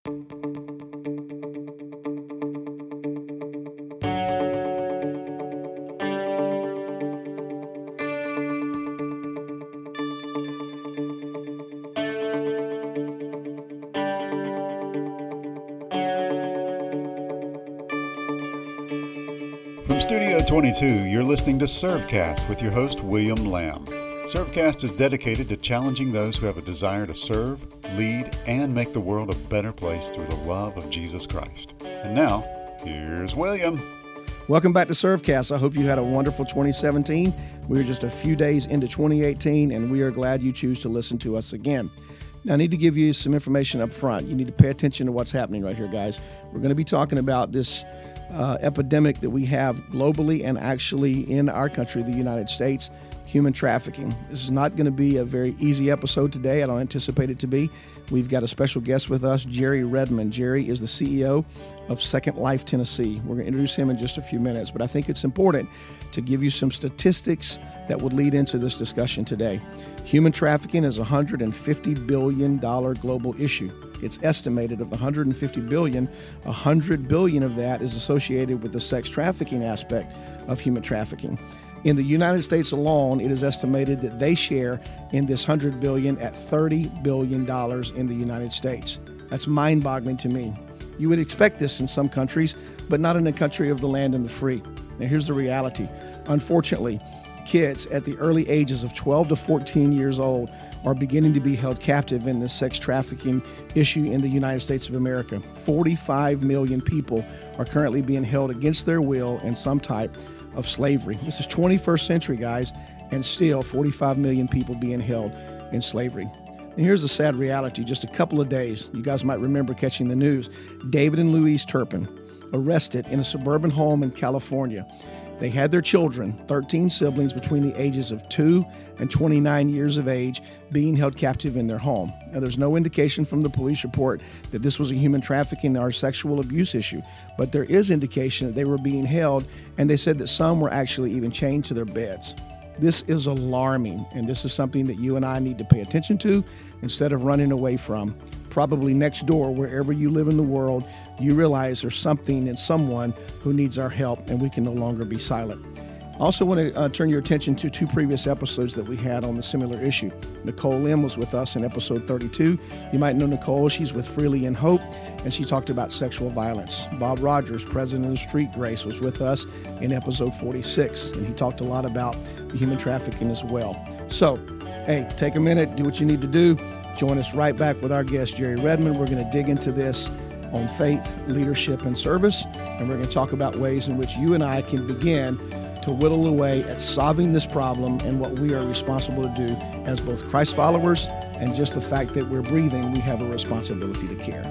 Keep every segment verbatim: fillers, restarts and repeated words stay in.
From Studio twenty-two, you're listening to Servecast with your host, William Lamb. Servecast is dedicated to challenging those who have a desire to serve, lead, and make the world a better place through the love of Jesus Christ. And now, here's William. Welcome back to Servecast. I hope you had a wonderful twenty seventeen. We are just a few days into twenty eighteen, and we are glad you choose to listen to us again. Now, I need to give you some information up front. You need to pay attention to what's happening right here, guys. We're going to be talking about this uh, epidemic that we have globally and actually in our country, the United States, human trafficking. This is not going to be a very easy episode today. I don't anticipate it to be. We've got a special guest with us, Jerry Redmond. Jerry is the C E O of Second Life Tennessee. We're going to introduce him in just a few minutes, but I think it's important to give you some statistics that would lead into this discussion today. Human trafficking is a one hundred fifty billion dollars global issue. It's estimated of the one hundred fifty billion dollars, one hundred billion dollars of that is associated with the sex trafficking aspect of human trafficking. In the United States alone, it is estimated that they share in this one hundred billion dollars at thirty billion dollars in the United States. That's mind-boggling to me. You would expect this in some countries, but not in a country of the land and the free. Now, here's the reality. Unfortunately, kids at the early ages of twelve to fourteen years old are beginning to be held captive in this sex trafficking issue in the United States of America. forty-five million people are currently being held against their will in some type of slavery. This is twenty-first century, guys, and still forty-five million people being held in slavery. And here's the sad reality. Just a couple of days, you guys might remember catching the news, David and Louise Turpin arrested in a suburban home in California. They had their children, thirteen siblings between the ages of two and twenty-nine years of age, being held captive in their home. Now, there's no indication from the police report that this was a human trafficking or sexual abuse issue, but there is indication that they were being held, and they said that some were actually even chained to their beds. This is alarming, and this is something that you and I need to pay attention to instead of running away from. Probably next door, wherever you live in the world, you realize there's something and someone who needs our help, and we can no longer be silent. I also want to uh, turn your attention to two previous episodes that we had on the similar issue. Nicole Lim was with us in episode thirty-two. You might know Nicole. She's with Freely in Hope, and she talked about sexual violence. Bob Rogers, president of Street Grace, was with us in episode forty-six, and he talked a lot about the human trafficking as well. So, hey, take a minute, do what you need to do. Join us right back with our guest, Jerry Redmond. We're going to dig into this on faith, leadership, and service, and we're going to talk about ways in which you and I can begin to whittle away at solving this problem and what we are responsible to do as both Christ followers, and just the fact that we're breathing, we have a responsibility to care.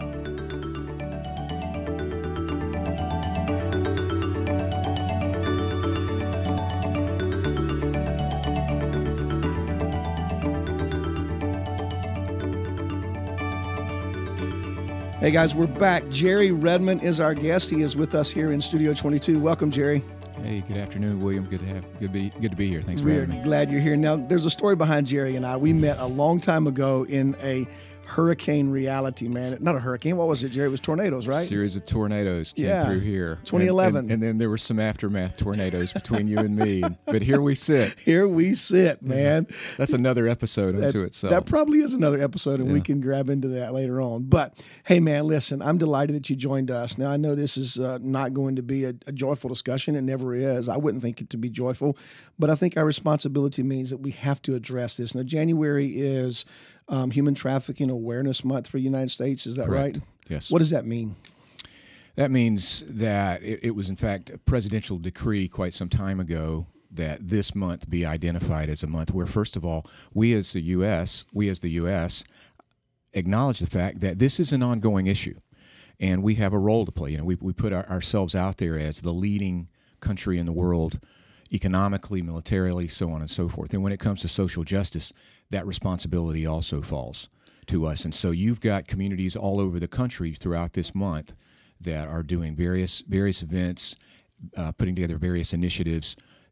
Hey guys, we're back. Jerry Redmond is our guest. He is with us here in Studio twenty-two. Welcome, Jerry. Hey, good afternoon, William. Good to have, good to be, good to be here. Thanks for We're having me. Glad you're here. Now, there's a story behind Jerry and I. We met a long time ago in a hurricane reality, man. Not a hurricane. What was it, Jerry? It was tornadoes, right? A series of tornadoes came yeah. through here. twenty eleven. And, and, and then there were some aftermath tornadoes between you and me. But here we sit. Here we sit, man. Yeah. That's another episode that, unto itself. That probably is another episode, and yeah. we can grab into that later on. But, hey, man, listen, I'm delighted that you joined us. Now, I know this is uh, not going to be a, a joyful discussion. It never is. I wouldn't think it to be joyful. But I think our responsibility means that we have to address this. Now, January is um, Human Trafficking Awareness Month for the United States. Is that Correct. right? Yes. What does that mean? That means that it, it was, in fact, a presidential decree quite some time ago that this month be identified as a month where, first of all, we as the U S, we as the U S, acknowledge the fact that this is an ongoing issue, and we have a role to play. You know, we we put our, ourselves out there as the leading country in the world, economically, militarily, so on and so forth. And when it comes to social justice, that responsibility also falls to us. And so you've got communities all over the country throughout this month that are doing various various events, uh, putting together various initiatives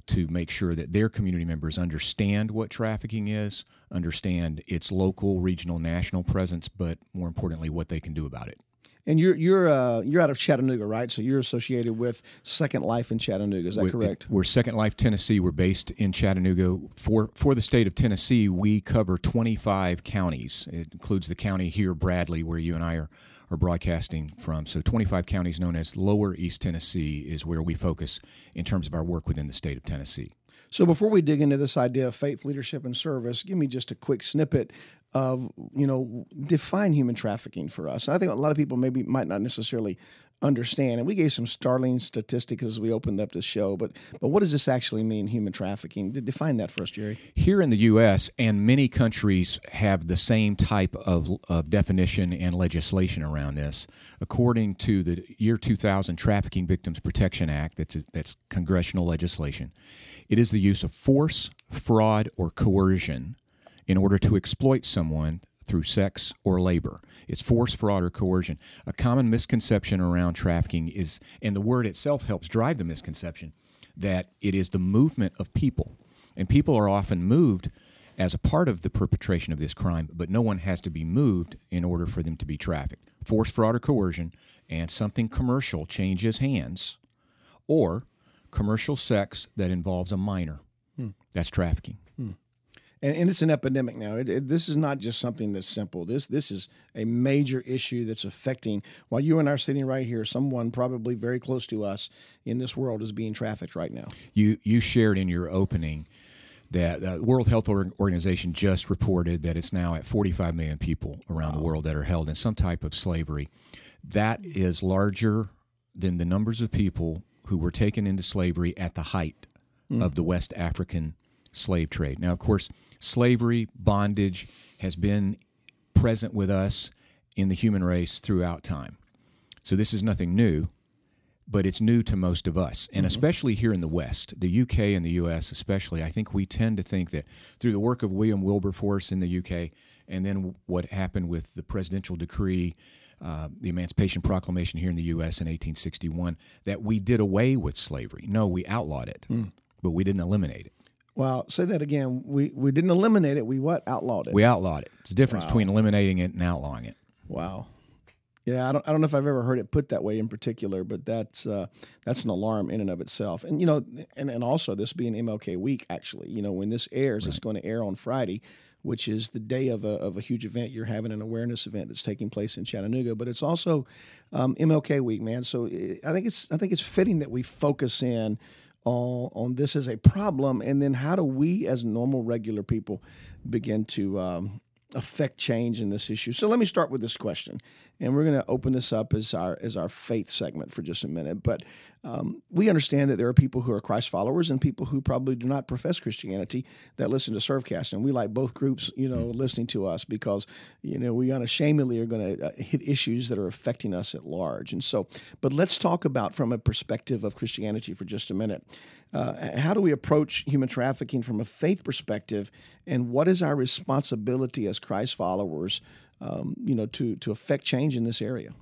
to make sure that their community members understand what trafficking is, understand its local, regional, national presence, but more importantly, what they can do about it. And you're you're uh, you're out of Chattanooga, right? So you're associated with Second Life in Chattanooga. Is that we're, correct? We're Second Life Tennessee. We're based in Chattanooga. For for the state of Tennessee, we cover twenty-five counties. It includes the county here, Bradley, where you and I are, are broadcasting from. So twenty-five counties known as Lower East Tennessee is where we focus in terms of our work within the state of Tennessee. So before we dig into this idea of faith, leadership, and service, give me just a quick snippet of, you know, define human trafficking for us. I think a lot of people maybe might not necessarily understand, and we gave some startling statistics as we opened up the show, but but what does this actually mean, human trafficking? Define that for us, Jerry. Here in the U S and many countries have the same type of, of definition and legislation around this. According to the year two thousand Trafficking Victims Protection Act, that's, that's congressional legislation, it is the use of force, fraud, or coercion in order to exploit someone through sex or labor. It's force, fraud, or coercion. A common misconception around trafficking is, and the word itself helps drive the misconception, that it is the movement of people. And people are often moved as a part of the perpetration of this crime, but no one has to be moved in order for them to be trafficked. Force, fraud, or coercion, and something commercial changes hands, or commercial sex that involves a minor. Hmm. That's trafficking. Hmm. And, and it's an epidemic now. It, it, this is not just something that's simple. This this is a major issue that's affecting, while you and I are sitting right here, someone probably very close to us in this world is being trafficked right now. You you shared in your opening that the World Health Organization just reported that it's now at forty-five million people around wow. the world that are held in some type of slavery. That is larger than the numbers of people who were taken into slavery at the height mm. of the West African slave trade. Now, of course, slavery, bondage has been present with us in the human race throughout time. So this is nothing new, but it's new to most of us, and mm-hmm. especially here in the West, the U K and the U S especially. I think we tend to think that through the work of William Wilberforce in the U K, and then what happened with the presidential decree, uh, the Emancipation Proclamation here in the U S in eighteen sixty-one, that we did away with slavery. No, we outlawed it, mm. but we didn't eliminate it. Well, say that again. We we didn't eliminate it. We what? Outlawed it. We outlawed it. It's a difference wow. between eliminating it and outlawing it. Wow. Yeah, I don't I don't know if I've ever heard it put that way in particular, but that's uh, that's an alarm in and of itself. And you know, and, and also this being M L K week, actually, you know, when this airs, right. it's going to air on Friday, which is the day of a of a huge event. You're having an awareness event that's taking place in Chattanooga, but it's also um, M L K week, man. So I think it's I think it's fitting that we focus in on on this as a problem, and then how do we, as normal, regular people, begin to um, affect change in this issue? So let me start with this question, and we're going to open this up as our as our faith segment for just a minute. But um, we understand that there are people who are Christ followers and people who probably do not profess Christianity that listen to Servecast, and we like both groups, you know, listening to us because, you know, we unashamedly are going to uh, hit issues that are affecting us at large. And so, but let's talk about from a perspective of Christianity for just a minute. Uh, how do we approach human trafficking from a faith perspective, and what is our responsibility as Christ followers, um, you know, to to affect change in this area?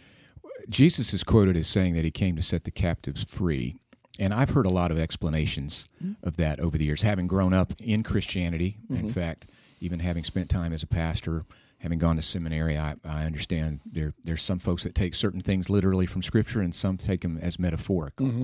Jesus is quoted as saying that he came to set the captives free, and I've heard a lot of explanations mm-hmm. of that over the years, having grown up in Christianity. Mm-hmm. In fact, even having spent time as a pastor, having gone to seminary, I, I understand there there's some folks that take certain things literally from Scripture, and some take them as metaphorical. Mm-hmm.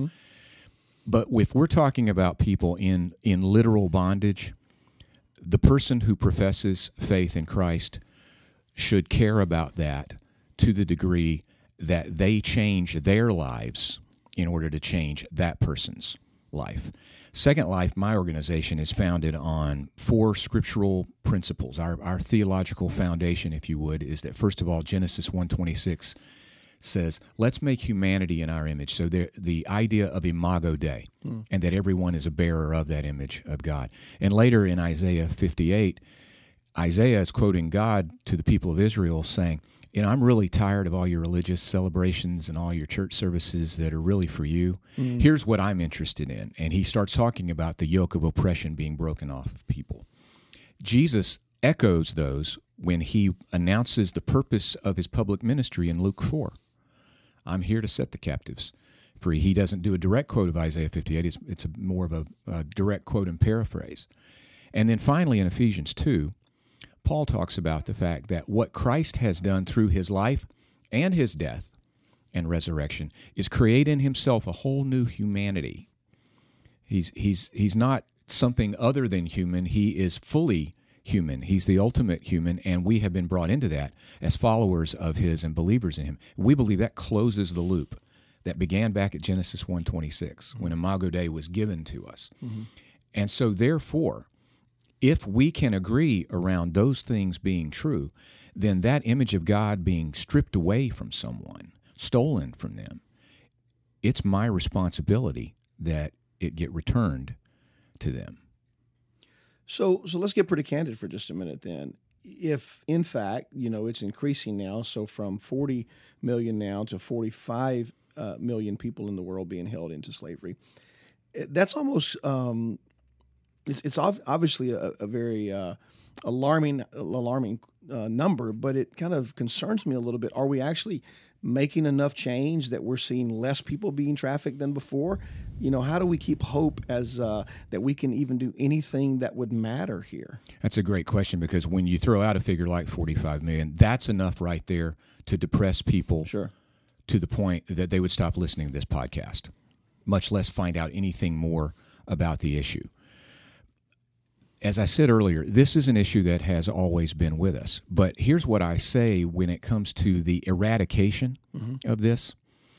But if we're talking about people in, in literal bondage, the person who professes faith in Christ should care about that to the degree that they change their lives in order to change that person's life. Second Life, my organization, is founded on four scriptural principles. Our, our theological foundation, if you would, is that, first of all, Genesis one twenty-six says, let's make humanity in our image. So the the idea of imago Dei, mm. and that everyone is a bearer of that image of God. And later in Isaiah fifty-eight, Isaiah is quoting God to the people of Israel saying, you know, I'm really tired of all your religious celebrations and all your church services that are really for you. Mm. Here's what I'm interested in. And he starts talking about the yoke of oppression being broken off of people. Jesus echoes those when he announces the purpose of his public ministry in Luke four. I'm here to set the captives free. He doesn't do a direct quote of Isaiah fifty-eight. It's, it's a, more of a, a direct quote and paraphrase. And then finally in Ephesians two, Paul talks about the fact that what Christ has done through his life and his death and resurrection is create in himself a whole new humanity. He's he's he's not something other than human. He is fully human. He's the ultimate human, and we have been brought into that as followers of his and believers in him. We believe that closes the loop that began back at Genesis one twenty-six, when Imago Dei was given to us. Mm-hmm. And so therefore, if we can agree around those things being true, then that image of God being stripped away from someone, stolen from them, it's my responsibility that it get returned to them. So so let's get pretty candid for just a minute then. If, in fact, you know, it's increasing now, so from forty million now to forty-five uh, million people in the world being held into slavery, that's almost, um, it's, it's ov- obviously a, a very uh, alarming, alarming uh, number, but it kind of concerns me a little bit. Are we actually making enough change that we're seeing less people being trafficked than before? You know, how do we keep hope as uh, that we can even do anything that would matter here? That's a great question, because when you throw out a figure like forty-five million, that's enough right there to depress people sure. to the point that they would stop listening to this podcast, much less find out anything more about the issue. As I said earlier, this is an issue that has always been with us. But here's what I say when it comes to the eradication mm-hmm. of this.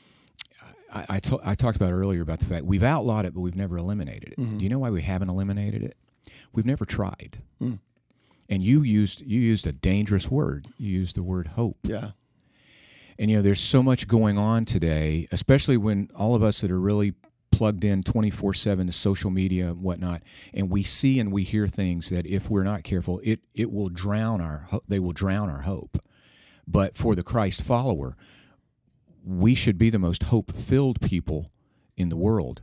I, I, to, I talked about earlier about the fact we've outlawed it, but we've never eliminated it. Mm-hmm. Do you know why we haven't eliminated it? We've never tried. Mm. And you used you used a dangerous word. You used the word hope. Yeah. And, you know, there's so much going on today, especially when all of us that are really plugged in twenty-four seven to social media and whatnot, and we see and we hear things that if we're not careful, it it will drown our they will drown our hope. But for the Christ follower, we should be the most hope-filled people in the world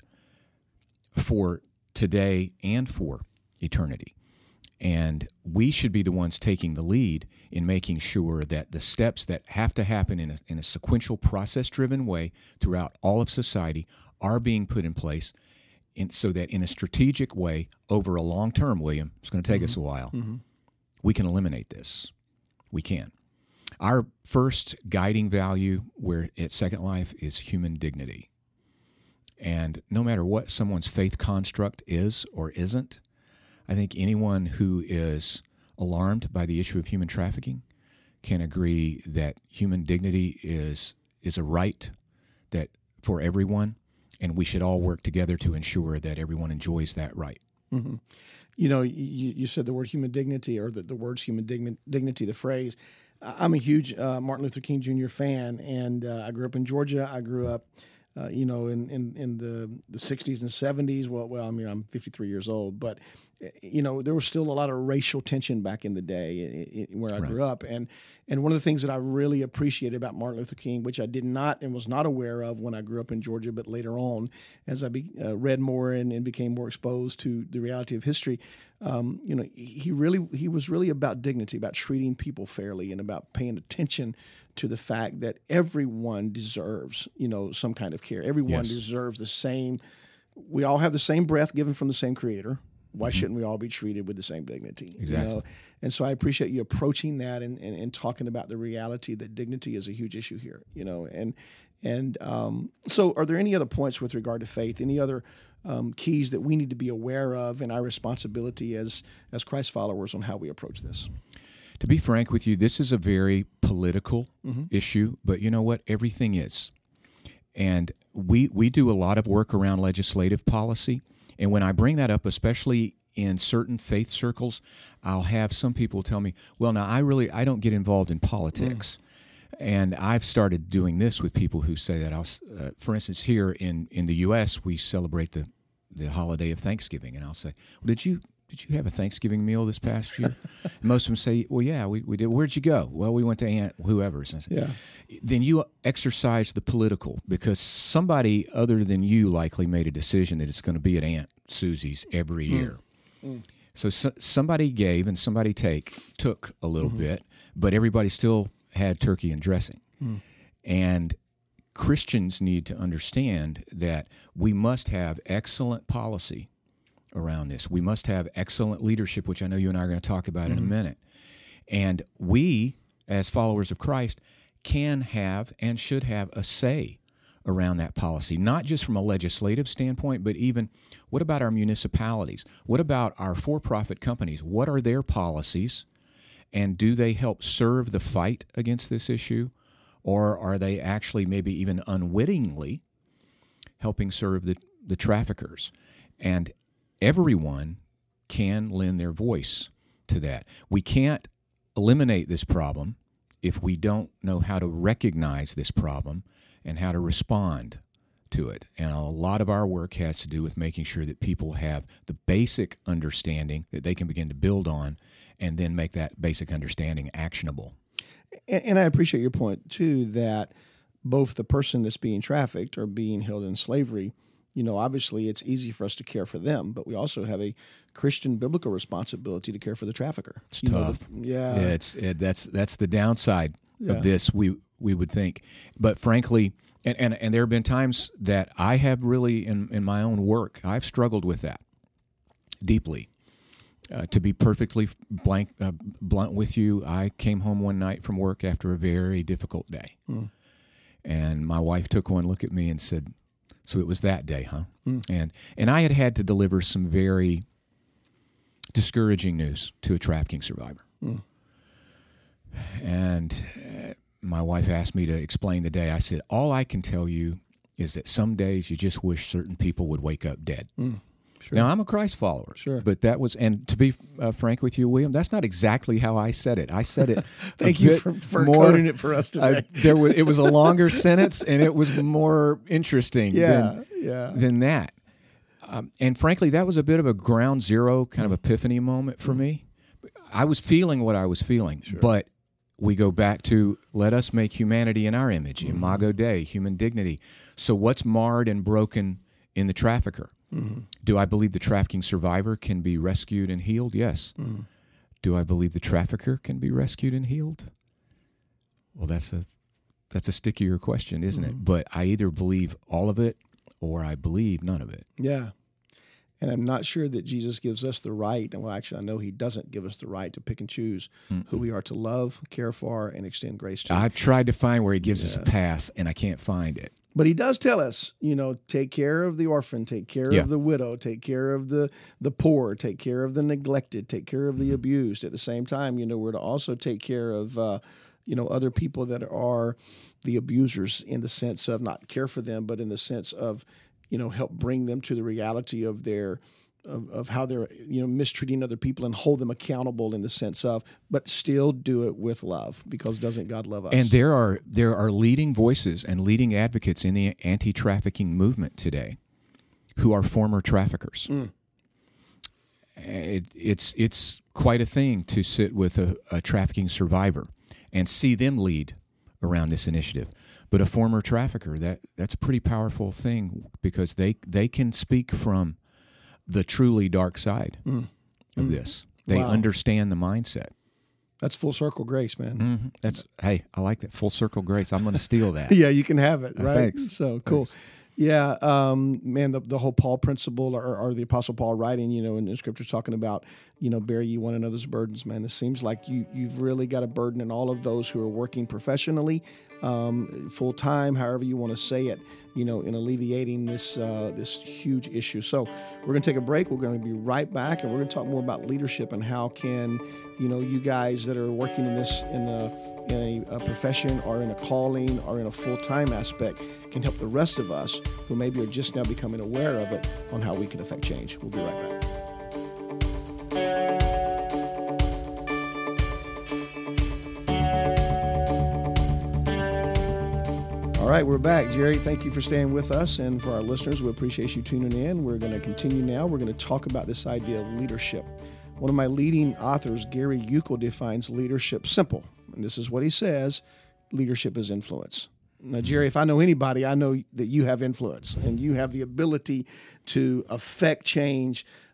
for today and for eternity. And we should be the ones taking the lead in making sure that the steps that have to happen in a, in a sequential, process-driven way throughout all of society are being put in place in, so that in a strategic way over a long term, William, it's going to take mm-hmm. us a while, mm-hmm. we can eliminate this. We can. Our first guiding value where at Second Life is human dignity. And no matter what someone's faith construct is or isn't, I think anyone who is alarmed by the issue of human trafficking can agree that human dignity is is a right that for everyone, and we should all work together to ensure that everyone enjoys that right. Mm-hmm. You know, you, you said the word human dignity, or the, the words human digni- dignity, the phrase. I'm a huge uh, Martin Luther King Junior fan, and uh, I grew up in Georgia. I grew up, uh, you know, in, in, in the, the sixties and seventies. Well, well, I mean, I'm fifty-three years old, but, you know, there was still a lot of racial tension back in the day in, in, where I right. grew up. And and one of the things that I really appreciated about Martin Luther King, which I did not and was not aware of when I grew up in Georgia, but later on, as I be, uh, read more and, and became more exposed to the reality of history, um, you know, he really he was really about dignity, about treating people fairly, and about paying attention to the fact that everyone deserves, you know, some kind of care. Everyone yes. deserves the same. We all have the same breath given from the same Creator. Why mm-hmm. shouldn't we all be treated with the same dignity? Exactly. You know? And so I appreciate you approaching that and, and, and talking about the reality that dignity is a huge issue here. You know, and and um, so are there any other points with regard to faith? Any other um, keys that we need to be aware of in our responsibility as as Christ followers on how we approach this? To be frank with you, this is a very political mm-hmm. issue, but you know what? Everything is. And we we do a lot of work around legislative policy. And when I bring that up, especially in certain faith circles, I'll have some people tell me, well, now, I really, I don't get involved in politics. Mm. And I've started doing this with people who say that. I'll, uh, for instance, here in, in the U S, we celebrate the, the holiday of Thanksgiving. And I'll say, well, did you did you have a Thanksgiving meal this past year? And most of them say, well, yeah, we, we did. Where'd you go? Well, we went to Aunt whoever's. And I say, yeah. Then you exercise the political, because somebody other than you likely made a decision that it's going to be at Aunt Susie's every year. Mm. Mm. So, so somebody gave and somebody take took a little mm-hmm. bit, but everybody still had turkey and dressing. Mm. And Christians need to understand that we must have excellent policy around this. We must have excellent leadership, which I know you and I are going to talk about mm-hmm. in a minute. And we, as followers of Christ, can have and should have a say around that policy, not just from a legislative standpoint, but even what about our municipalities? What about our for-profit companies? What are their policies? And do they help serve the fight against this issue? Or are they actually maybe even unwittingly helping serve the, the traffickers? And everyone can lend their voice to that. We can't eliminate this problem if we don't know how to recognize this problem and how to respond to it. And a lot of our work has to do with making sure that people have the basic understanding that they can begin to build on and then make that basic understanding actionable. And I appreciate your point, too, that both the person that's being trafficked or being held in slavery, you know, obviously it's easy for us to care for them, but we also have a Christian biblical responsibility to care for the trafficker. It's you tough. Know, the, yeah. yeah. It's it, that's that's the downside yeah. of this, we we would think. But frankly, and, and, and there have been times that I have really, in, in my own work, I've struggled with that deeply. Uh, to be perfectly blank, uh, blunt with you, I came home one night from work after a very difficult day. Mm. And my wife took one look at me and said, so it was that day, huh? Mm. And and I had had to deliver some very discouraging news to a trafficking survivor. Mm. And uh, my wife asked me to explain the day. I said, all I can tell you is that some days you just wish certain people would wake up dead. Mm. Sure. Now, I'm a Christ follower, sure. but that was, and to be uh, frank with you, William, that's not exactly how I said it. I said it Thank you for, for more, coding it for us today. Uh, there was, it was a longer sentence, and it was more interesting yeah, than, yeah. than that. Um, and frankly, that was a bit of a ground zero kind of epiphany moment for me. I was feeling what I was feeling, sure. but we go back to let us make humanity in our image, mm-hmm. Imago Dei, human dignity. So what's marred and broken in the trafficker? Mm-hmm. Do I believe the trafficking survivor can be rescued and healed? Yes. Mm-hmm. Do I believe the trafficker can be rescued and healed? Well, that's a that's a stickier question, isn't mm-hmm. it? But I either believe all of it or I believe none of it. Yeah. And I'm not sure that Jesus gives us the right, and well, actually, I know he doesn't give us the right to pick and choose mm-hmm. who we are to love, care for, and extend grace to. I've tried to find where he gives yeah. us a pass, and I can't find it. But he does tell us, you know, take care of the orphan, take care yeah. of the widow, take care of the, the poor, take care of the neglected, take care of the abused. At the same time, you know, we're to also take care of, uh, you know, other people that are the abusers in the sense of not care for them, but in the sense of, you know, help bring them to the reality of their Of, of how they're, you know, mistreating other people and hold them accountable in the sense of, but still do it with love, because doesn't God love us? And there are there are leading voices and leading advocates in the anti-trafficking movement today who are former traffickers. Mm. It, it's it's quite a thing to sit with a, a trafficking survivor and see them lead around this initiative. But a former trafficker, that that's a pretty powerful thing, because they they can speak from the truly dark side mm. of mm. this. They wow. understand the mindset. That's full circle grace, man. Mm-hmm. That's hey, I like that full circle grace. I'm going to steal that. Yeah, you can have it, right? Thanks. So cool. Thanks. Yeah, um, man, the, the whole Paul principle, or, or the Apostle Paul writing, you know, in the scriptures talking about, you know, bear ye one another's burdens, man. It seems like you, you've really got a burden in all of those who are working professionally, um, full-time, however you want to say it, you know, in alleviating this uh, this huge issue. So we're going to take a break. We're going to be right back, and we're going to talk more about leadership and how can, you know, you guys that are working in this, in a, in a, a profession or in a calling or in a full-time aspect can help the rest of us who maybe are just now becoming aware of it on how we can affect change. We'll be right back. All right, we're back. Jerry, thank you for staying with us. And for our listeners, we appreciate you tuning in. We're going to continue now. We're going to talk about this idea of leadership. One of my leading authors, Gary Uckel, defines leadership simple. And this is what he says: leadership is influence. Now, Jerry, if I know anybody, I know that you have influence and you have the ability to affect change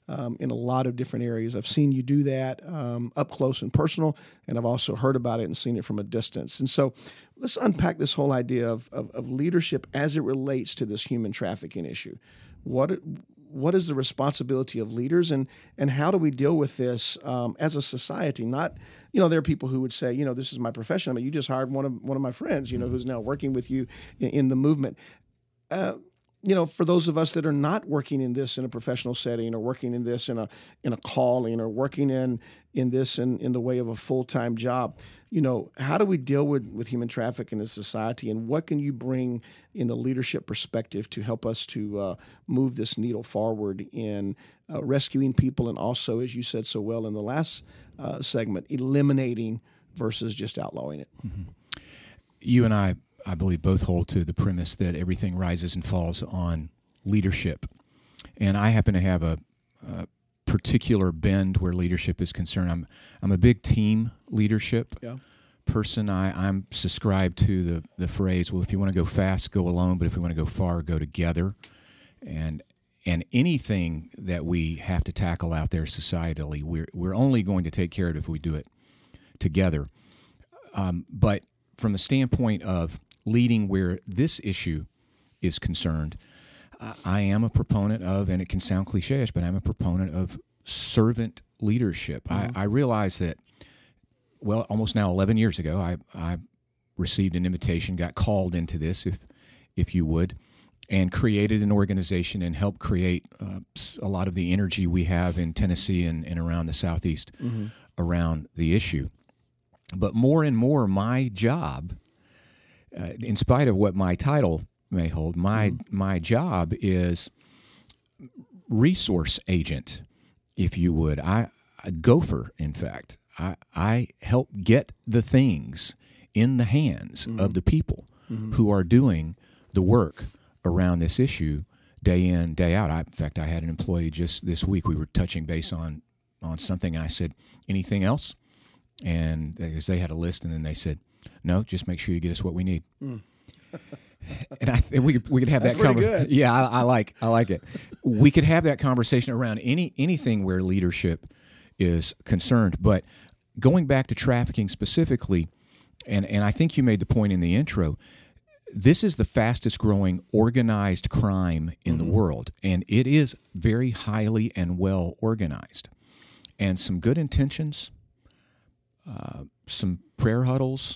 um, in a lot of different areas. I've seen you do that um, up close and personal, and I've also heard about it and seen it from a distance. And so let's unpack this whole idea of, of, of leadership as it relates to this human trafficking issue. What what is the responsibility of leaders, and and how do we deal with this um, as a society? Not, you know, there are people who would say, you know, this is my profession. I mean, you just hired one of one of my friends, you know, who's now working with you in, in the movement. Uh, you know, for those of us that are not working in this in a professional setting, or working in this in a in a calling, or working in in this in, in the way of a full-time job, you know, how do we deal with, with human trafficking in society, and what can you bring in the leadership perspective to help us to uh, move this needle forward in uh, rescuing people, and also, as you said so well in the last uh, segment, eliminating versus just outlawing it? Mm-hmm. You and I, I believe, both hold to the premise that everything rises and falls on leadership. And I happen to have a, a particular bend where leadership is concerned. I'm I'm a big team leadership yeah. person. I, I'm subscribed to the, the phrase, well, if you want to go fast, go alone, but if you want to go far, go together. And and anything that we have to tackle out there societally, we're, we're only going to take care of it if we do it together. Um, but from the standpoint of leading where this issue is concerned, I am a proponent of, and it can sound cliche-ish, but I'm a proponent of servant leadership. Mm-hmm. I, I realize that, well, almost now eleven years ago, I, I received an invitation, got called into this, if if you would, and created an organization and helped create uh, a lot of the energy we have in Tennessee and, and around the Southeast mm-hmm. around the issue. But more and more, my job, uh, in spite of what my title may hold, my mm-hmm. my job is resource agent, if you would. I a gopher, in fact. I I help get the things in the hands mm-hmm. of the people mm-hmm. who are doing the work around this issue day in, day out. I, in fact, I had an employee just this week. We were touching base on on something. I said, anything else? And because they had a list, and then they said, no, just make sure you get us what we need. Mm. And I think we could, we could have That's that conversation. Good. Yeah, I, I like I like it. We could have that conversation around any anything where leadership is concerned. But going back to trafficking specifically, and, and I think you made the point in the intro, this is the fastest growing organized crime in mm-hmm. the world, and it is very highly and well organized. And some good intentions, uh, some prayer huddles,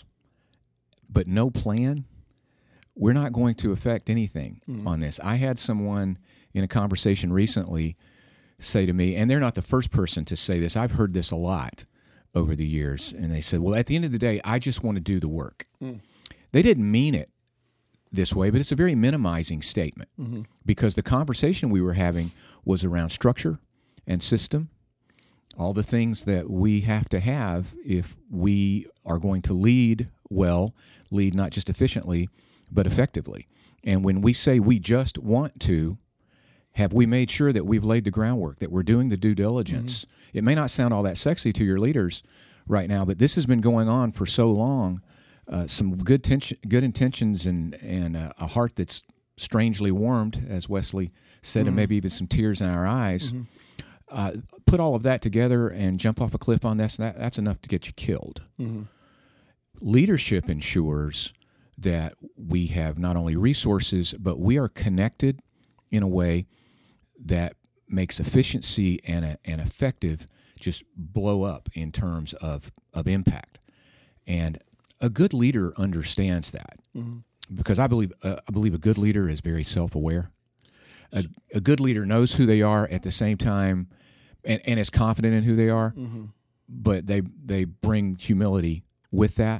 but no plan, we're not going to affect anything mm-hmm. on this. I had someone in a conversation recently say to me, and they're not the first person to say this, I've heard this a lot over the years, and they said, well, at the end of the day, I just want to do the work. Mm. They didn't mean it this way, but it's a very minimizing statement mm-hmm. because the conversation we were having was around structure and system, all the things that we have to have if we are going to lead well, lead not just efficiently, but effectively. And when we say we just want to, have we made sure that we've laid the groundwork, that we're doing the due diligence? Mm-hmm. It may not sound all that sexy to your leaders right now, but this has been going on for so long. Uh, some good tension, good intentions, and and uh, a heart that's strangely warmed, as Wesley said, mm-hmm. and maybe even some tears in our eyes. Mm-hmm. Uh, put all of that together and jump off a cliff on this, that, that's enough to get you killed. Mm-hmm. Leadership ensures that we have not only resources, but we are connected in a way that makes efficiency and, a, and effective just blow up in terms of, of impact. And a good leader understands that mm-hmm. because I believe uh, I believe a good leader is very self-aware. A, a good leader knows who they are at the same time and, and is confident in who they are, mm-hmm. but they they bring humility with that.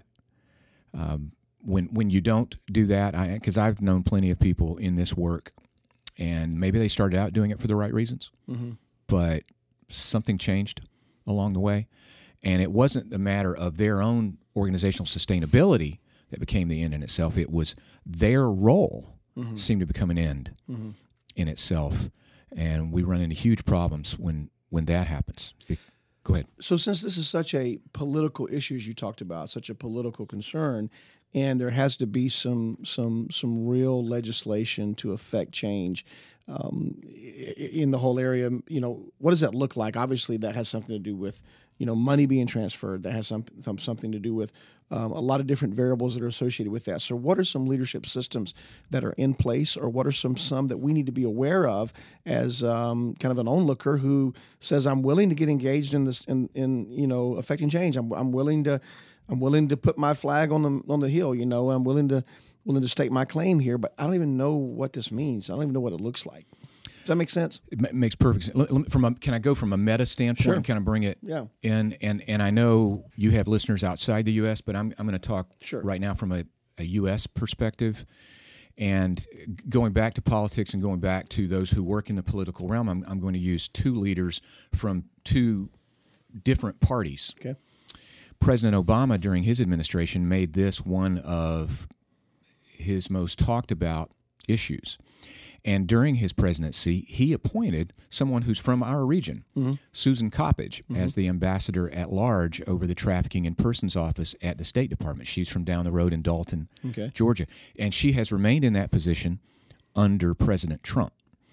Um, when when you don't do that, because I've known plenty of people in this work, and maybe they started out doing it for the right reasons, mm-hmm. but something changed along the way, and it wasn't a matter of their own organizational sustainability that became the end in itself. It was their role mm-hmm. seemed to become an end mm-hmm. in itself, and we run into huge problems when, when that happens. Go ahead. So since this is such a political issue, as you talked about, such a political concern, and there has to be some some some real legislation to affect change, um, in the whole area. You know, what does that look like? Obviously, that has something to do with, you know, money being transferred. That has some, some something to do with um, a lot of different variables that are associated with that. So what are some leadership systems that are in place, or what are some some that we need to be aware of as um, kind of an onlooker who says, I'm willing to get engaged in this, in, in you know, affecting change. I'm, I'm willing to I'm willing to put my flag on the on the hill, you know, I'm willing to willing to stake my claim here, but I don't even know what this means. I don't even know what it looks like. Does that make sense? It ma- makes perfect sense. From a, can I go from a meta standpoint Sure. and kind of bring it Yeah. in? And, and I know you have listeners outside the U S, but I'm I'm going to talk Sure. right now from a, a U S perspective. And going back to politics and going back to those who work in the political realm, I'm, I'm going to use two leaders from two different parties. Okay. President Obama, during his administration, made this one of his most talked about issues. And during his presidency, he appointed someone who's from our region, mm-hmm. Susan Coppage, mm-hmm. as the ambassador at large over the Trafficking in Persons Office at the State Department. She's from down the road in Dalton, okay. Georgia. And she has remained in that position under President Trump.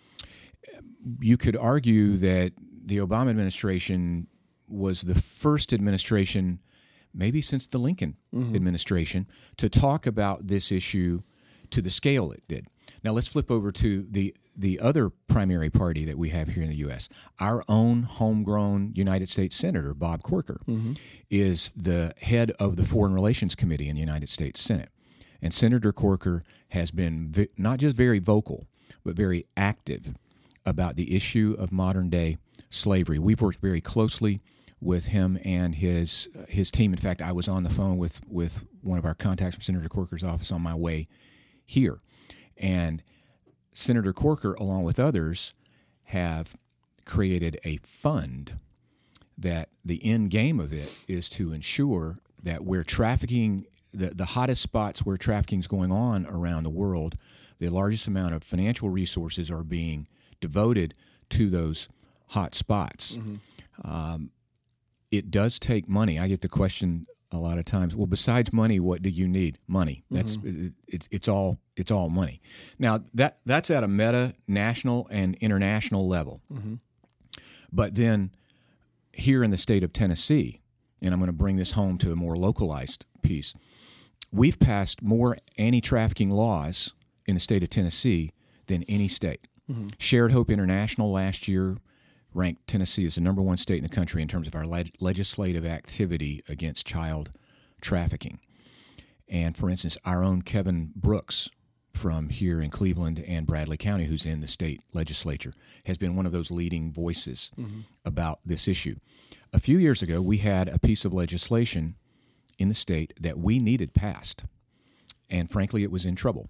You could argue that the Obama administration was the first administration, maybe since the Lincoln mm-hmm. administration, to talk about this issue to the scale it did. Now let's flip over to the the other primary party that we have here in the U S. Our own homegrown United States Senator, Bob Corker, mm-hmm. is the head of the Foreign Relations Committee in the United States Senate. And Senator Corker has been vi- not just very vocal, but very active about the issue of modern-day slavery. We've worked very closely with him and his his team. In fact, I was on the phone with, with one of our contacts from Senator Corker's office on my way here. And Senator Corker, along with others, have created a fund that the end game of it is to ensure that where trafficking, the, the hottest spots where trafficking is going on around the world, the largest amount of financial resources are being devoted to those hot spots. Mm-hmm. Um, it does take money. I get the question a lot of times, well, besides money, what do you need? Money. That's mm-hmm. it, it's it's all it's all money. Now that that's at a meta national and international level. Mm-hmm. But then here in the state of Tennessee, and I'm going to bring this home to a more localized piece, we've passed more anti-trafficking laws in the state of Tennessee than any state. Mm-hmm. Shared Hope International last year ranked Tennessee as the number one state in the country in terms of our leg- legislative activity against child trafficking. And, for instance, our own Kevin Brooks from here in Cleveland and Bradley County, who's in the state legislature, has been one of those leading voices mm-hmm. about this issue. A few years ago, we had a piece of legislation in the state that we needed passed, and frankly, it was in trouble.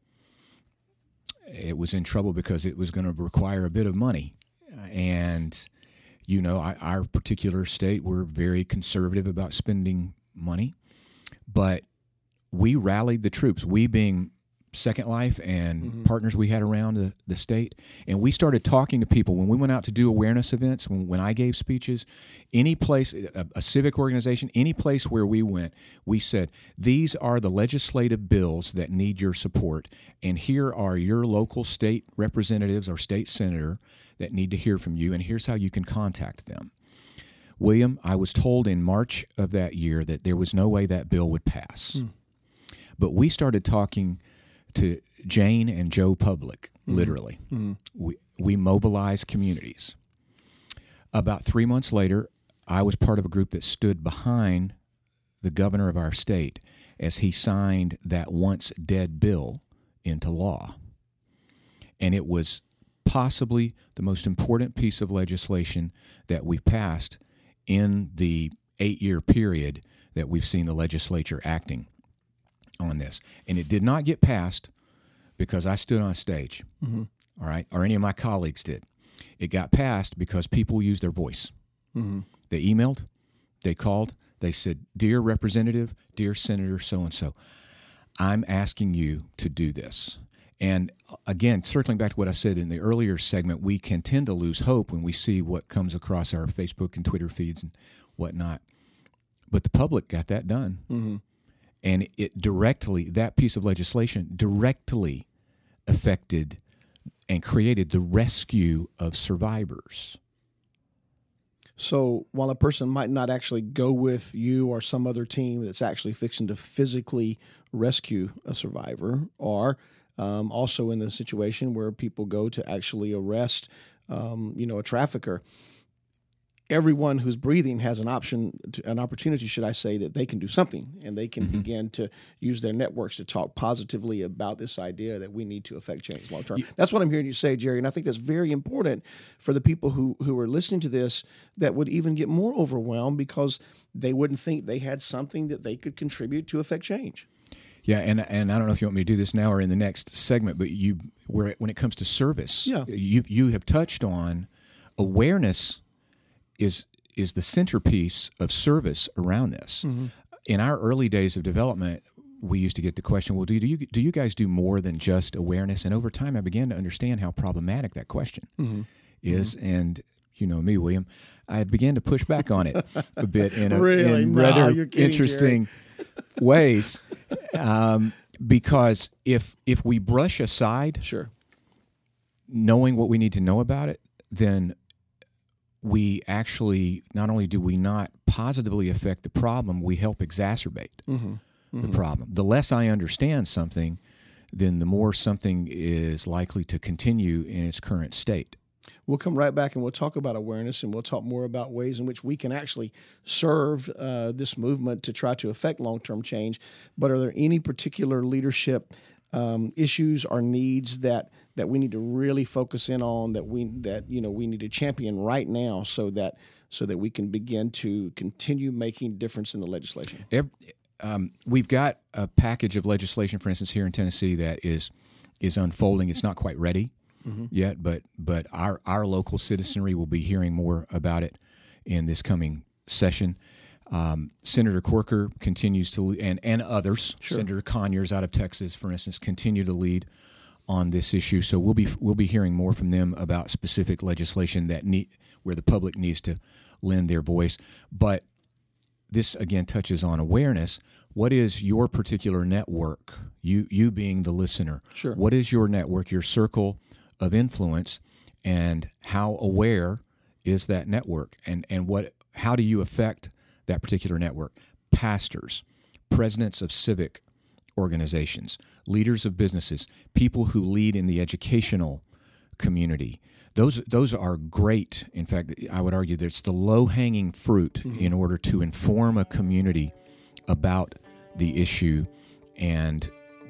It was in trouble because it was going to require a bit of money. And, you know, I, our particular state, we're very conservative about spending money, but we rallied the troops, we being Second Life and mm-hmm. partners we had around the, the state, and we started talking to people. When we went out to do awareness events, when, when I gave speeches, any place, a, a civic organization, any place where we went, we said, these are the legislative bills that need your support, and here are your local state representatives or state senator that need to hear from you, and here's how you can contact them. William, I was told in March of that year that there was no way that bill would pass. Mm. But we started talking to Jane and Joe Public, mm. literally. Mm. We, we mobilized communities. About three months later, I was part of a group that stood behind the governor of our state as he signed that once dead bill into law. And it was possibly the most important piece of legislation that we've passed in the eight-year period that we've seen the legislature acting on this. And it did not get passed because I stood on stage, mm-hmm. all right, or any of my colleagues did. It got passed because people used their voice. Mm-hmm. They emailed, they called, they said, "Dear Representative, dear Senator so-and-so, I'm asking you to do this." And again, circling back to what I said in the earlier segment, we can tend to lose hope when we see what comes across our Facebook and Twitter feeds and whatnot. But the public got that done. Mm-hmm. And it directly, that piece of legislation directly affected and created the rescue of survivors. So while a person might not actually go with you or some other team that's actually fixing to physically rescue a survivor, or um, also in the situation where people go to actually arrest, um, you know, a trafficker, everyone who's breathing has an option, to, an opportunity, should I say, that they can do something, and they can mm-hmm. begin to use their networks to talk positively about this idea that we need to affect change long term. Yeah. That's what I'm hearing you say, Jerry, and I think that's very important for the people who, who are listening to this that would even get more overwhelmed because they wouldn't think they had something that they could contribute to affect change. Yeah, and and I don't know if you want me to do this now or in the next segment, but you, where when it comes to service, yeah. you you have touched on awareness. is is the centerpiece of service around this. Mm-hmm. In our early days of development, we used to get the question, well, do you do you guys do more than just awareness? And over time, I began to understand how problematic that question mm-hmm. is. Mm-hmm. And you know me, William, I began to push back on it a bit in, a, really? in no, rather you're kidding, interesting ways. Um, because if if we brush aside sure. knowing what we need to know about it, then we actually, not only do we not positively affect the problem, we help exacerbate mm-hmm. Mm-hmm. the problem. The less I understand something, then the more something is likely to continue in its current state. We'll come right back and we'll talk about awareness, and we'll talk more about ways in which we can actually serve uh, this movement to try to affect long-term change. But are there any particular leadership um, issues or needs that that we need to really focus in on, that we that you know we need to champion right now, so that so that we can begin to continue making difference in the legislation? Every, um, we've got a package of legislation, for instance, here in Tennessee that is is unfolding. It's not quite ready mm-hmm. yet, but but our our local citizenry will be hearing more about it in this coming session. Um, Senator Corker continues to, and and others, sure. Senator Conyers out of Texas, for instance, continue to lead on this issue. So we'll be we'll be hearing more from them about specific legislation that need where the public needs to lend their voice. But this again touches on awareness. What is your particular network? You you being the listener. Sure. What is your network, your circle of influence, and how aware is that network? And and what how do you affect that particular network? Pastors, presidents of civic organizations, leaders of businesses, people who lead in the educational community. Those those are great. In fact, I would argue that it's the low-hanging fruit mm-hmm. in order to inform a community about the issue. And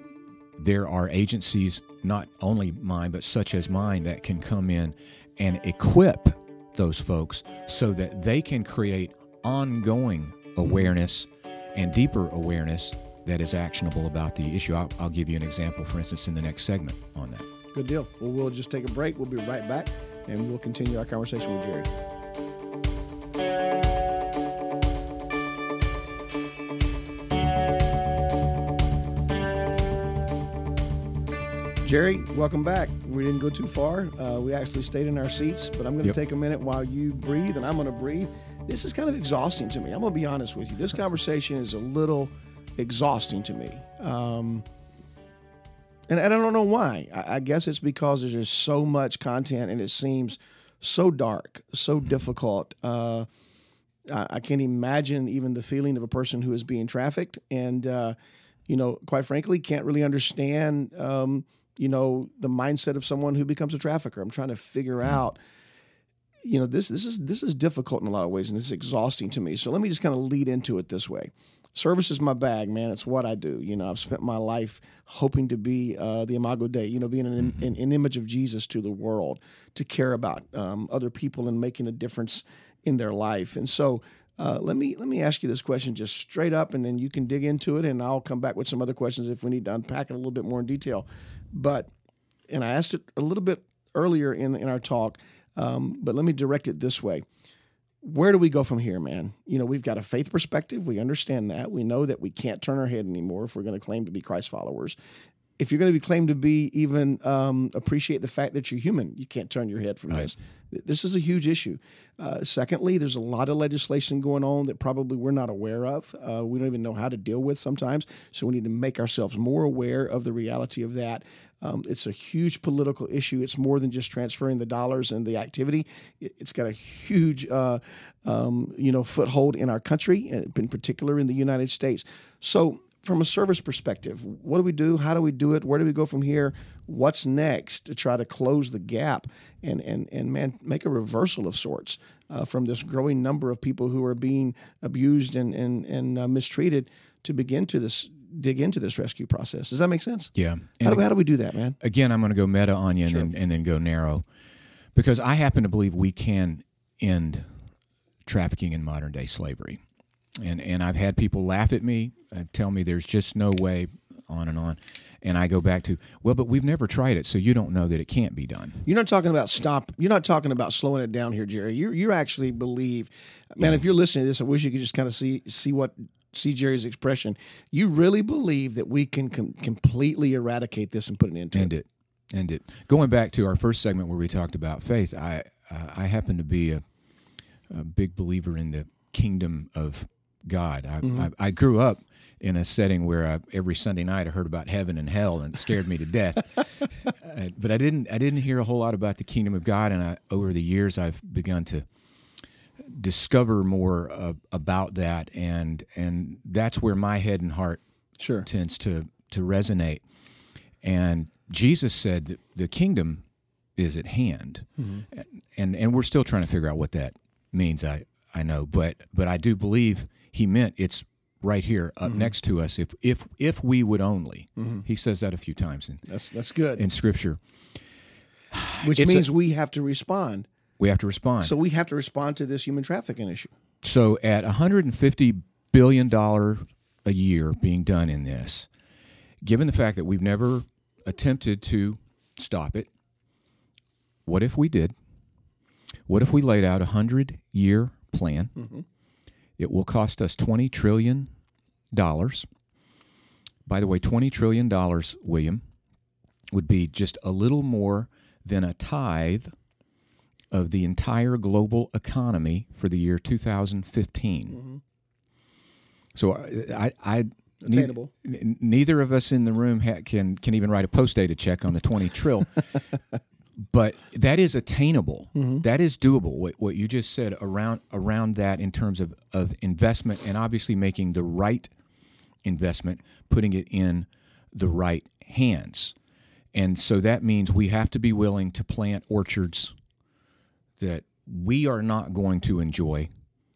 there are agencies, not only mine, but such as mine, that can come in and equip those folks so that they can create ongoing awareness and deeper awareness that is actionable about the issue. I'll, I'll give you an example, for instance, in the next segment on that. Good deal. Well, we'll just take a break. We'll be right back, and we'll continue our conversation with Jerry. Jerry, welcome back. We didn't go too far. Uh, we actually stayed in our seats, but I'm going to yep. take a minute while you breathe, and I'm going to breathe. This is kind of exhausting to me. I'm going to be honest with you. This conversation is a little exhausting to me. Um, and, and I don't know why. I, I guess it's because there's just so much content, and it seems so dark, so difficult. Uh, I, I can't imagine even the feeling of a person who is being trafficked, and, uh, you know, quite frankly, can't really understand, um, you know, the mindset of someone who becomes a trafficker. I'm trying to figure out, you know, this this is this is difficult in a lot of ways, and it's exhausting to me. So let me just kind of lead into it this way. Service is my bag, man. It's what I do. You know, I've spent my life hoping to be uh, the Imago Dei, you know, being an, mm-hmm. an, an image of Jesus to the world, to care about um, other people and making a difference in their life. And so uh, let me let me ask you this question just straight up, and then you can dig into it, and I'll come back with some other questions if we need to unpack it a little bit more in detail. But, and I asked it a little bit earlier in, in our talk, um, but let me direct it this way. Where do we go from here, man? You know, we've got a faith perspective. We understand that. We know that we can't turn our head anymore if we're going to claim to be Christ followers. if you're going to be claimed to be even um, appreciate the fact that you're human, you can't turn your head from Right. this. This is a huge issue. Uh, secondly, there's a lot of legislation going on that probably we're not aware of. Uh, we don't even know how to deal with sometimes. So we need to make ourselves more aware of the reality of that. Um, it's a huge political issue. It's more than just transferring the dollars and the activity. It, it's got a huge, uh, um, you know, foothold in our country, in particular in the United States. So from a service perspective, what do we do? How do we do it? Where do we go from here? What's next to try to close the gap and and and man, make a reversal of sorts uh, from this growing number of people who are being abused and and and uh, mistreated to begin to this dig into this rescue process. Does that make sense? Yeah. How And do, how do we do that, man? again, I'm going to go meta on you and, Sure. then, and then go narrow, because I happen to believe we can end trafficking in modern day slavery. And and I've had people laugh at me, uh, tell me there's just no way, on and on. And I go back to, well, but we've never tried it, so you don't know that it can't be done. You're not talking about stop. You're not talking about slowing it down here, Jerry. You you actually believe, man. Yeah. If you're listening to this, I wish you could just kind of see see what see Jerry's expression. You really believe that we can com- completely eradicate this and put an end to End it. it. End it. Going back to our first segment where we talked about faith, I uh, I happen to be a, a big believer in the kingdom of God. I, Mm-hmm. I, I grew up in a setting where I, every Sunday night I heard about heaven and hell, and it scared me to death. Uh, but I didn't I didn't hear a whole lot about the kingdom of God, and I, over the years I've begun to discover more uh, about that, and and that's where my head and heart Sure. tends to to resonate. And Jesus said that the kingdom is at hand, Mm-hmm. and and we're still trying to figure out what that means. I I know, but but I do believe he meant it's right here up Mm-hmm. next to us. If if if we would only, he says that a few times in That's that's good. in Scripture. Which it's means a- we have to respond. We have to respond. So we have to respond to this human trafficking issue. So at one hundred fifty billion dollars a year being done in this, given the fact that we've never attempted to stop it, what if we did? What if we laid out a hundred-year plan? Mm-hmm. It will cost us twenty trillion dollars. By the way, twenty trillion dollars, William, would be just a little more than a tithe of the entire global economy for the year two thousand fifteen. Mm-hmm. So I, I, I Attainable. Neither, neither of us in the room ha- can can even write a post-dated check on the twenty trill, but that is attainable. Mm-hmm. That is doable. What, what you just said around around that in terms of, of investment, and obviously making the right investment, putting it in the right hands. And so that means we have to be willing to plant orchards that we are not going to enjoy,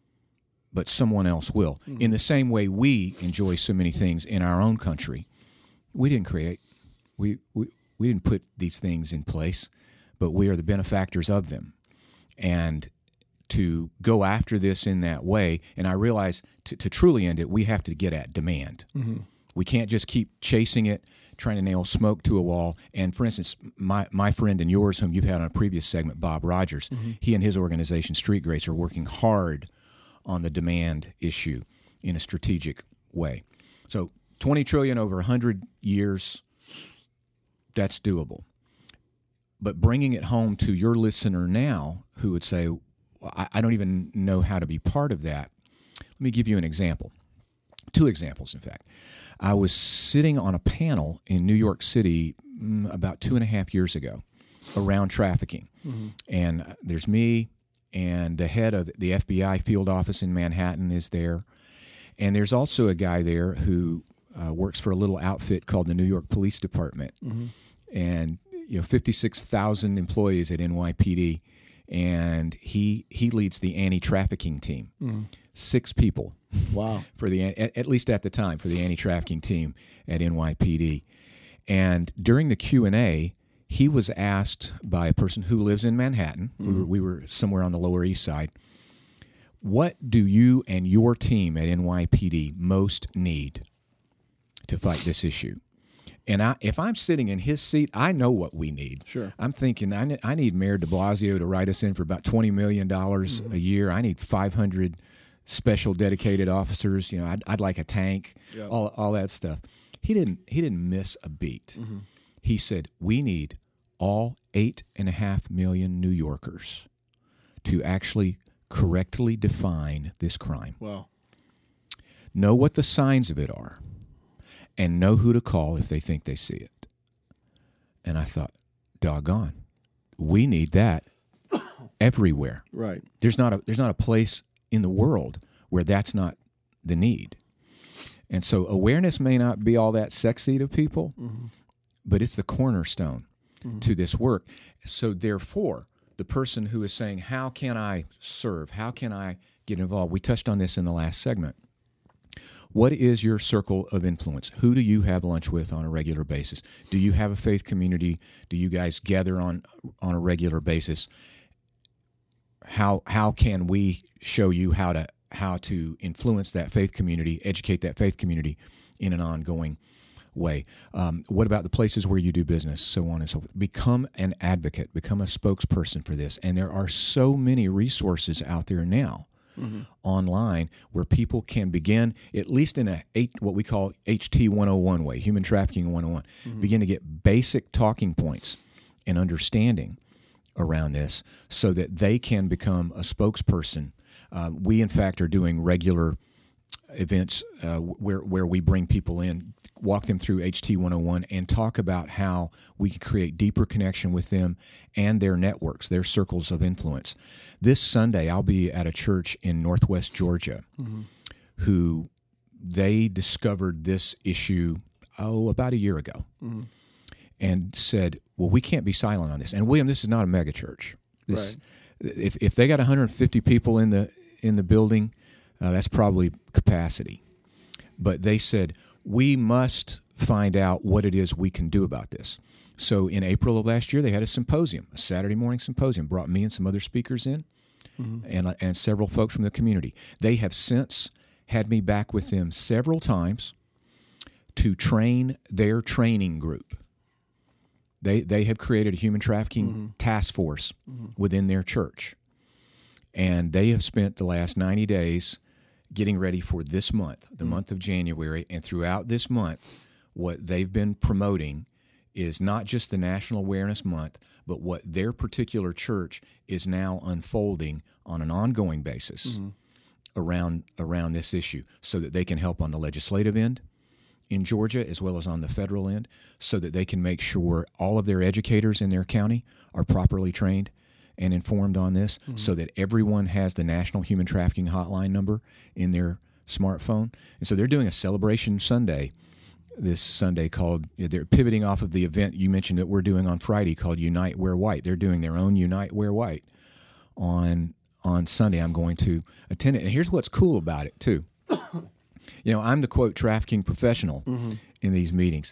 but someone else will. Mm-hmm. In the same way we enjoy so many things in our own country. We didn't create, we, we, we didn't put these things in place, but we are the benefactors of them. And to go after this in that way, and I realize to, to truly end it, we have to get at demand. Mm-hmm. We can't just keep chasing it, trying to nail smoke to a wall. And for instance, my, my friend and yours, whom you've had on a previous segment, Bob Rogers, mm-hmm. he and his organization, Street Grace, are working hard on the demand issue in a strategic way. So twenty trillion dollars over one hundred years, that's doable. But bringing it home to your listener now, who would say, I, I don't even know how to be part of that. Let me give you an example. Two examples, in fact. I was sitting on a panel in New York City mm, about two and a half years ago around trafficking. Mm-hmm. And there's me, and the head of the F B I field office in Manhattan is there. And there's also a guy there who uh, works for a little outfit called the New York Police Department. Mm-hmm. And you know, fifty-six thousand employees at N Y P D. And he he leads the anti-trafficking team. Mm-hmm. Six people. Wow. For the at, at least at the time, for the anti-trafficking team at N Y P D. And during the Q and A, he was asked by a person who lives in Manhattan, mm-hmm. we, were, we were somewhere on the Lower East Side, what do you and your team at N Y P D most need to fight this issue? And I, if I'm sitting in his seat, I know what we need. Sure. I'm thinking I need, I need Mayor de Blasio to write us in for about twenty million dollars mm-hmm. a year. I need five hundred special dedicated officers. You know, I'd, I'd like a tank, yep. all all that stuff. He didn't he didn't miss a beat. Mm-hmm. He said, we need all eight and a half million New Yorkers to actually correctly define this crime. Wow. Know what the signs of it are, and know who to call if they think they see it. And I thought, doggone, we need that everywhere. Right. There's not a there's not a place in the world where that's not the need. And so awareness may not be all that sexy to people, mm-hmm. but it's the cornerstone mm-hmm. to this work. So therefore, the person who is saying, how can I serve? How can I get involved? We touched on this in the last segment. What is your circle of influence? Who do you have lunch with on a regular basis? Do you have a faith community? Do you guys gather on on a regular basis? How how can we show you how to how to influence that faith community, educate that faith community in an ongoing way? Um, what about the places where you do business, so on and so forth? Become an advocate, become a spokesperson for this. And there are so many resources out there now mm-hmm. online where people can begin, at least in a eight, what we call H T one oh one way, human trafficking one oh one, mm-hmm. begin to get basic talking points and understanding around this so that they can become a spokesperson. Uh, we, in fact, are doing regular events uh, where where we bring people in, walk them through H T one oh one, and talk about how we can create deeper connection with them and their networks, their circles of influence. This Sunday, I'll be at a church in Northwest Georgia mm-hmm. who they discovered this issue, oh, about a year ago, mm-hmm. and said, well, we can't be silent on this. And, William, this is not a mega church. This, right. If if they got one hundred fifty people in the in the building, uh, that's probably capacity. But they said, we must find out what it is we can do about this. So in April of last year, they had a symposium, a Saturday morning symposium, brought me and some other speakers in, mm-hmm. and and several folks from the community. They have since had me back with them several times to train their training group. They they have created a human trafficking mm-hmm. task force mm-hmm. within their church. And they have spent the last ninety days getting ready for this month, the mm-hmm. month of January. And throughout this month, what they've been promoting is not just the National Awareness Month, but what their particular church is now unfolding on an ongoing basis mm-hmm. around around this issue so that they can help on the legislative end in Georgia as well as on the federal end so that they can make sure all of their educators in their county are properly trained and informed on this mm-hmm. so that everyone has the National Human Trafficking Hotline number in their smartphone. And so they're doing a celebration Sunday this Sunday called, they're pivoting off of the event you mentioned that we're doing on Friday called Unite Wear White. They're doing their own Unite Wear White on on Sunday. I'm going to attend it. And here's what's cool about it, too. You know, I'm the, quote, trafficking professional mm-hmm. in these meetings.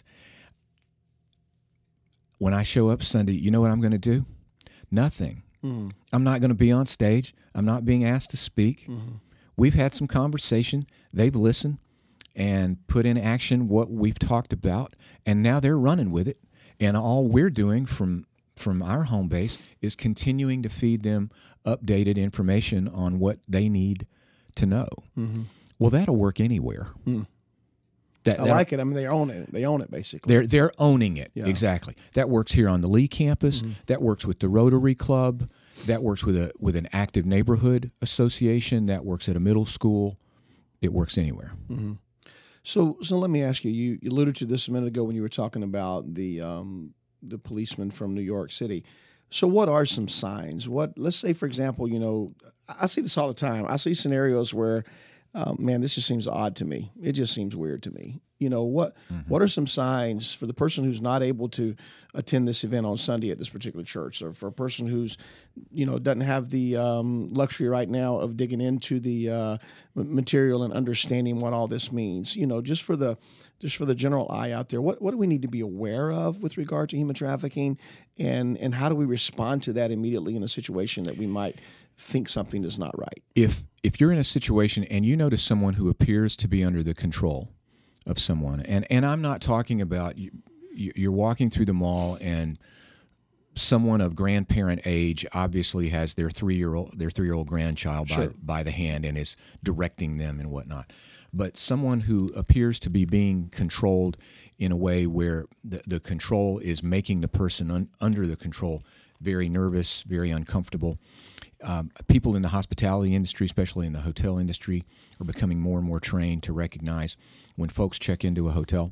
When I show up Sunday, you know what I'm going to do? Nothing. Mm-hmm. I'm not going to be on stage. I'm not being asked to speak. Mm-hmm. We've had some conversation. They've listened and put in action what we've talked about, and now they're running with it. And all we're doing from from our home base is continuing to feed them updated information on what they need to know. Mm-hmm. Well, that'll work anywhere. Mm. That, I like it. I mean, they own it. They own it, basically. They're they're owning it. Yeah. Exactly. That works here on the Lee campus. Mm-hmm. That works with the Rotary Club. That works with a with an active neighborhood association. That works at a middle school. It works anywhere. Mm-hmm. So, so let me ask you. You, you alluded to this a minute ago when you were talking about the um, the policeman from New York City. So, what are some signs? What let's say, for example, you know, I see this all the time. I see scenarios where, um, man, this just seems odd to me. It just seems weird to me. You know, what mm-hmm. what are some signs for the person who's not able to attend this event on Sunday at this particular church, or for a person who's, you know, doesn't have the um, luxury right now of digging into the uh, material and understanding what all this means? You know, just for the just for the general eye out there, what what do we need to be aware of with regard to human trafficking, and and how do we respond to that immediately in a situation that we might think something is not right? If if you're in a situation and you notice someone who appears to be under the control of someone, and, and I'm not talking about you, you're walking through the mall and someone of grandparent age obviously has their three-year-old their three-year-old grandchild sure. by by the hand and is directing them and whatnot. but someone who appears to be being controlled in a way where the, the control is making the person un, under the control very nervous, very uncomfortable. Um, people in the hospitality industry, especially in the hotel industry, are becoming more and more trained to recognize when folks check into a hotel,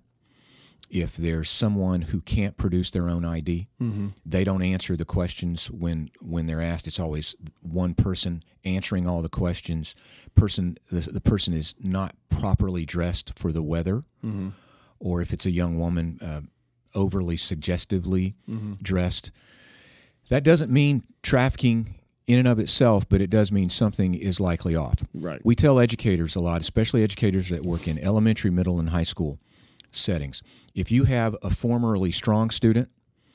if there's someone who can't produce their own I D, mm-hmm. they don't answer the questions when when they're asked. It's always one person answering all the questions. Person the, the person is not properly dressed for the weather, mm-hmm. or if it's a young woman, uh, overly suggestively mm-hmm. dressed. That doesn't mean trafficking in and of itself, but it does mean something is likely off. Right. We tell educators a lot, especially educators that work in elementary, middle, and high school settings. If you have a formerly strong student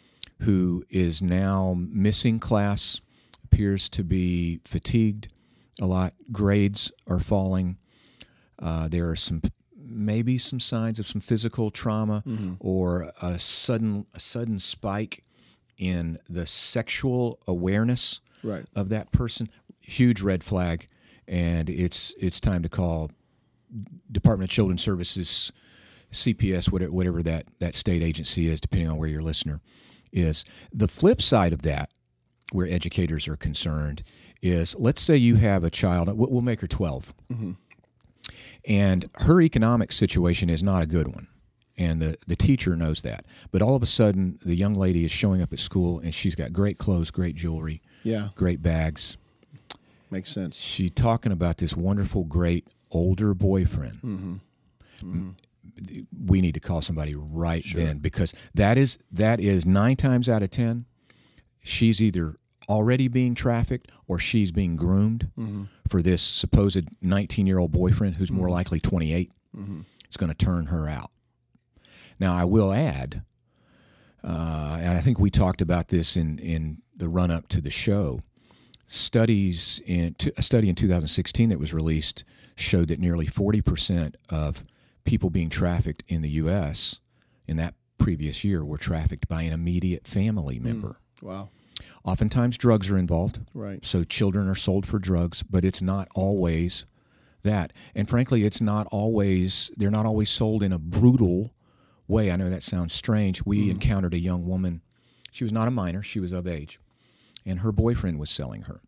who is now missing class, appears to be fatigued a lot, grades are falling, uh, there are some maybe some signs of some physical trauma mm-hmm. or a sudden a sudden spike in the sexual awareness right. of that person, huge red flag, and it's it's time to call Department of Children's Services, C P S, whatever, whatever that, that state agency is, depending on where your listener is. The flip side of that, where educators are concerned, is let's say you have a child, we'll make her twelve, mm-hmm. and her economic situation is not a good one, and the, the teacher knows that. But all of a sudden, the young lady is showing up at school, and she's got great clothes, great jewelry, yeah, great bags. Makes sense. She's talking about this wonderful, great older boyfriend. Mm-hmm. Mm-hmm. We need to call somebody right sure. then, because that is that is nine times out of ten, she's either already being trafficked or she's being groomed mm-hmm. for this supposed nineteen-year-old boyfriend who's mm-hmm. more likely twenty-eight. Mm-hmm. It's going to turn her out. Now, I will add, uh, and I think we talked about this in, in the run-up to the show, studies in a study in two thousand sixteen that was released showed that nearly forty percent of people being trafficked in the U S in that previous year were trafficked by an immediate family member. Mm. Wow. Oftentimes drugs are involved. Right. So children are sold for drugs, but it's not always that. And frankly, it's not always, they're not always sold in a brutal way. I know that sounds strange. We mm. encountered a young woman. She was not a minor. She was of age. And her boyfriend was selling her.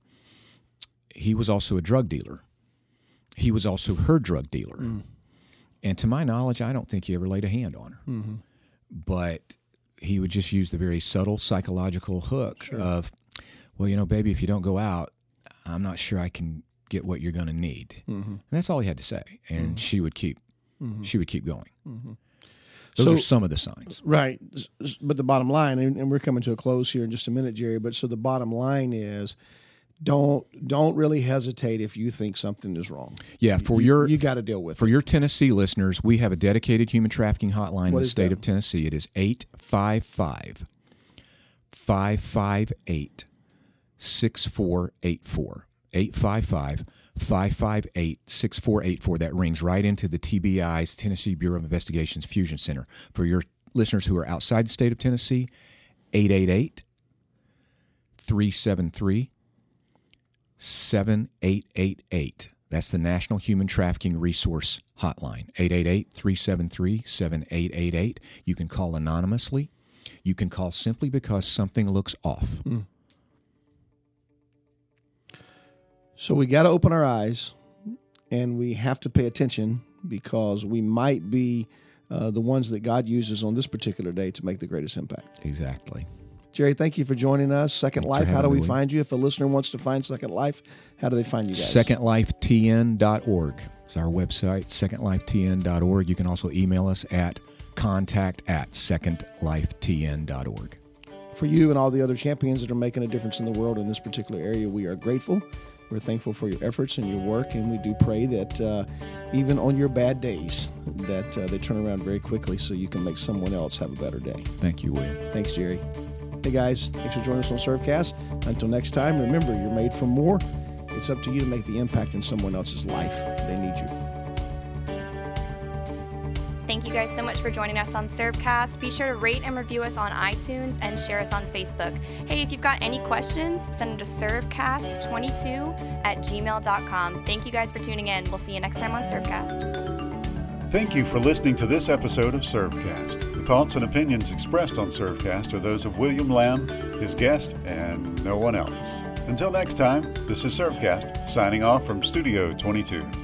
He was also a drug dealer. He was also her drug dealer. Mm. And to my knowledge, I don't think he ever laid a hand on her. Mm-hmm. But he would just use the very subtle psychological hook sure. of, well, you know, baby, if you don't go out, I'm not sure I can get what you're going to need. Mm-hmm. And that's all he had to say. And mm-hmm. she would keep mm-hmm. she would keep going. Mm-hmm. Those so, are some of the signs. Right. But the bottom line, and we're coming to a close here in just a minute, Jerry, but so the bottom line is, Don't don't really hesitate if you think something is wrong. Yeah, for you, your you got to deal with for it. your Tennessee listeners, we have a dedicated human trafficking hotline what in the state that? of Tennessee. It is eight five five, five five eight, six four eight four. eight five five, five five eight, six four eight four. That rings right into the T B I's Tennessee Bureau of Investigations Fusion Center. For your listeners who are outside the state of Tennessee, eight eight eight, three seven three, seven eight eight eight. That's the National Human Trafficking Resource Hotline, eight eight eight, three seven three, seven eight eight eight. You can call anonymously. You can call simply because something looks off. Mm. So we got to open our eyes, and we have to pay attention, because we might be uh, the ones that God uses on this particular day to make the greatest impact. Exactly. Jerry, thank you for joining us. Second Thanks Life, how do we me. find you? If a listener wants to find Second Life, how do they find you guys? second life t n dot org is our website, second life t n dot org. You can also email us at contact at second life t n dot org. For you and all the other champions that are making a difference in the world in this particular area, we are grateful. We're thankful for your efforts and your work, and we do pray that uh, even on your bad days, that uh, they turn around very quickly so you can make someone else have a better day. Thank you, William. Thanks, Jerry. Hey, guys, thanks for joining us on Servecast. Until next time, remember, you're made for more. It's up to you to make the impact in someone else's life. They need you. Thank you guys so much for joining us on Servecast. Be sure to rate and review us on iTunes and share us on Facebook. Hey, if you've got any questions, send them to servecast twenty-two at gmail dot com. Thank you guys for tuning in. We'll see you next time on Servecast. Thank you for listening to this episode of Servecast. The thoughts and opinions expressed on Servecast are those of William Lamb, his guest, and no one else. Until next time, this is Servecast, signing off from Studio twenty-two.